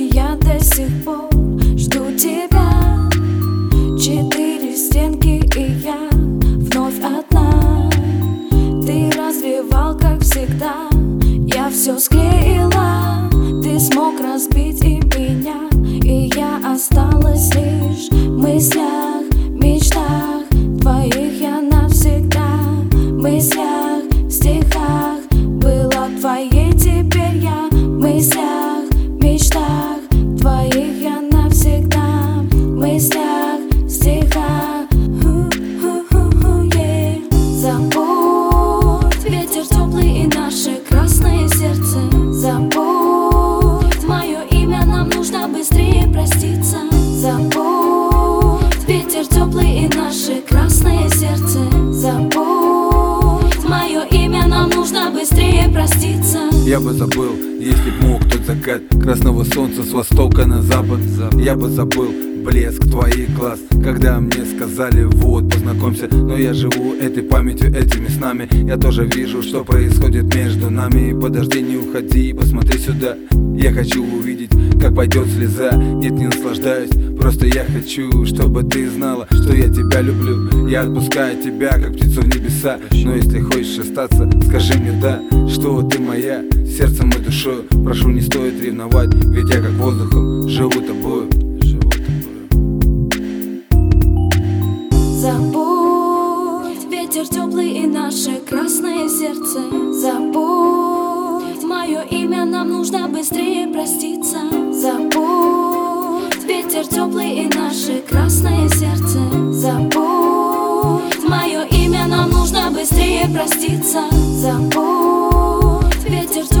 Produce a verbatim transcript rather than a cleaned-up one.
я до сих пор жду тебя. Четыре стенки и я вновь одна. Ты развивал, как всегда, я все склеила. Ты смог разбить и меня, и я осталась лишь в мыслях, мечтах твоих я навсегда. В мыслях, в стихах была твоей, теперь я в мыслях, мечтах твоих я навсегда. В мыслях, в стихах, yeah. Забудь ветер теплый и наше красное сердце. Забудь мое имя, нам нужно быстрее проститься. Забудь ветер теплый и наше красное сердце. Забудь мое имя, нам нужно быстрее проститься. Я бы забыл, если б мог, тот закат красного солнца с востока на запад. Я бы забыл блеск твоих глаз, когда мне сказали: вот, познакомься. Но я живу этой памятью, этими снами. Я тоже вижу, что происходит между нами. Подожди, не уходи, посмотри сюда. Я хочу увидеть, как пойдет слеза. Нет, не наслаждаюсь, просто я хочу, чтобы ты знала, что я тебя люблю. Я отпускаю тебя, как птицу в небеса. Но если хочешь остаться, скажи мне да, что ты моя, сердцем и душой. Прошу, не стоит ревновать, ведь я как воздухом живу тобою. Забудь ветер теплый и наше красное сердце. Забудь мое имя, нам нужно быстрее проститься. Забудь ветер теплый и наше красное сердце. Забудь мое имя, нам нужно быстрее проститься. Забудь ветер теплый.